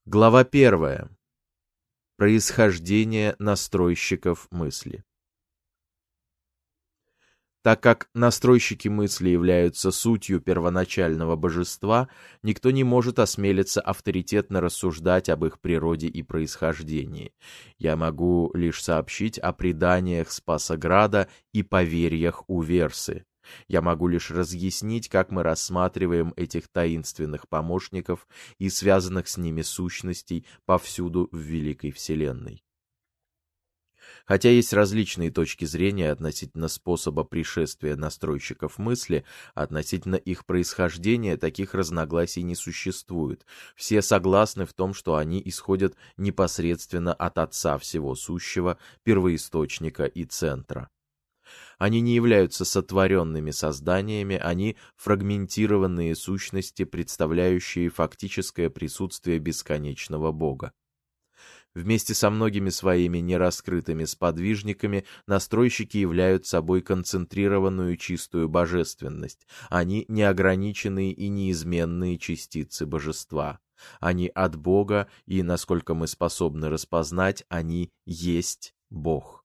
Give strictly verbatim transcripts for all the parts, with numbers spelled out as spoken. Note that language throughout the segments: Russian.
Глава первая. Происхождение настройщиков мысли. Так как настройщики мысли являются сутью первоначального божества, никто не может осмелиться авторитетно рассуждать об их природе и происхождении. Я могу лишь сообщить о преданиях Спасограда и поверьях Уверсы. Я могу лишь разъяснить, как мы рассматриваем этих таинственных помощников и связанных с ними сущностей повсюду в Великой Вселенной. Хотя есть различные точки зрения относительно способа пришествия настройщиков мысли, относительно их происхождения таких разногласий не существует. Все согласны в том, что они исходят непосредственно от Отца Всего Сущего, первоисточника и центра. Они не являются сотворенными созданиями, они фрагментированные сущности, представляющие фактическое присутствие бесконечного Бога. Вместе со многими своими нераскрытыми сподвижниками настройщики являют собой концентрированную чистую божественность. Они неограниченные и неизменные частицы божества. Они от Бога, и, насколько мы способны распознать, они есть Бог.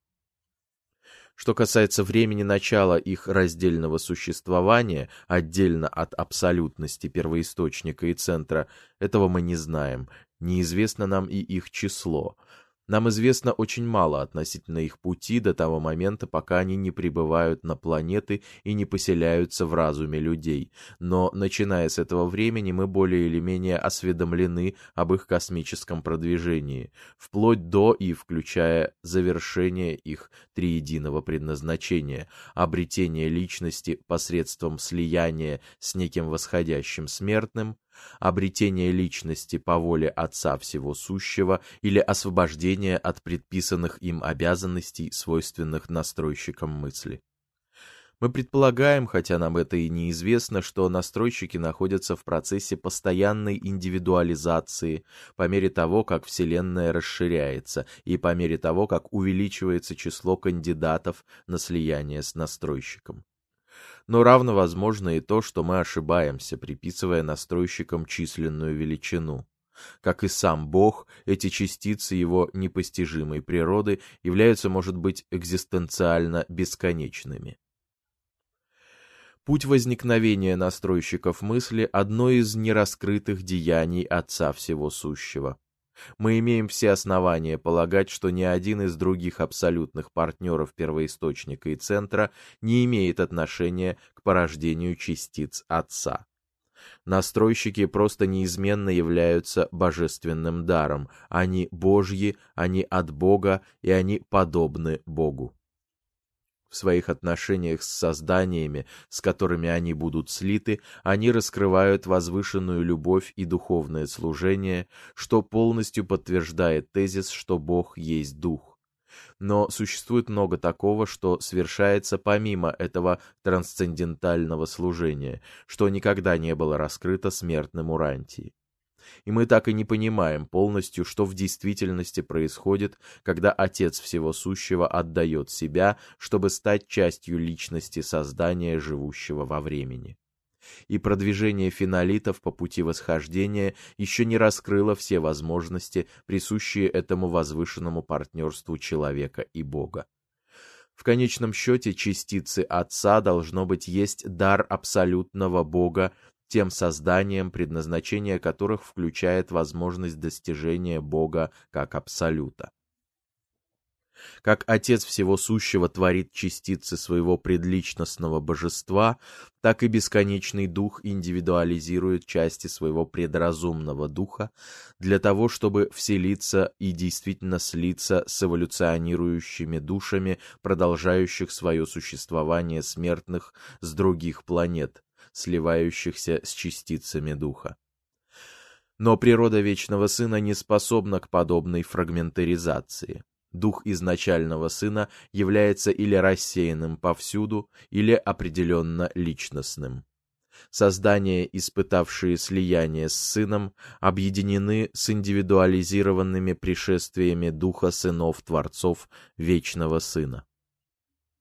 Что касается времени начала их раздельного существования, отдельно от абсолютности первоисточника и центра, этого мы не знаем. Неизвестно нам и их число. Нам известно очень мало относительно их пути до того момента, пока они не прибывают на планеты и не поселяются в разуме людей. Но, начиная с этого времени, мы более или менее осведомлены об их космическом продвижении, вплоть до и включая завершение их триединого предназначения, обретение личности посредством слияния с неким восходящим смертным, обретение личности по воле Отца Всего Сущего или освобождение от предписанных им обязанностей, свойственных настройщикам мысли. Мы предполагаем, хотя нам это и неизвестно, что настройщики находятся в процессе постоянной индивидуализации по мере того, как Вселенная расширяется, и по мере того, как увеличивается число кандидатов на слияние с настройщиком. Но равно возможно и то, что мы ошибаемся, приписывая настройщикам численную величину. Как и сам Бог, эти частицы его непостижимой природы являются, может быть, экзистенциально бесконечными. Путь возникновения настройщиков мысли – одно из нераскрытых деяний Отца Всего Сущего. Мы имеем все основания полагать, что ни один из других абсолютных партнеров первоисточника и центра не имеет отношения к порождению частиц Отца. Настройщики просто неизменно являются божественным даром. Они Божьи, они от Бога, и они подобны Богу. В своих отношениях с созданиями, с которыми они будут слиты, они раскрывают возвышенную любовь и духовное служение, что полностью подтверждает тезис, что Бог есть Дух. Но существует много такого, что совершается помимо этого трансцендентального служения, что никогда не было раскрыто смертным Урантии. И мы так и не понимаем полностью, что в действительности происходит, когда Отец Всего Сущего отдает себя, чтобы стать частью личности создания, живущего во времени. И продвижение фенолитов по пути восхождения еще не раскрыло все возможности, присущие этому возвышенному партнерству человека и Бога. В конечном счете частицы Отца, должно быть, есть дар абсолютного Бога, тем созданием, предназначение которых включает возможность достижения Бога как абсолюта. Как Отец Всего Сущего творит частицы своего предличностного божества, так и бесконечный Дух индивидуализирует части своего предразумного духа для того, чтобы вселиться и действительно слиться с эволюционирующими душами, продолжающих свое существование смертных с других планет, сливающихся с частицами Духа. Но природа Вечного Сына не способна к подобной фрагментаризации. Дух изначального Сына является или рассеянным повсюду, или определенно личностным. Создания, испытавшие слияние с Сыном, объединены с индивидуализированными пришествиями Духа сынов-творцов Вечного Сына.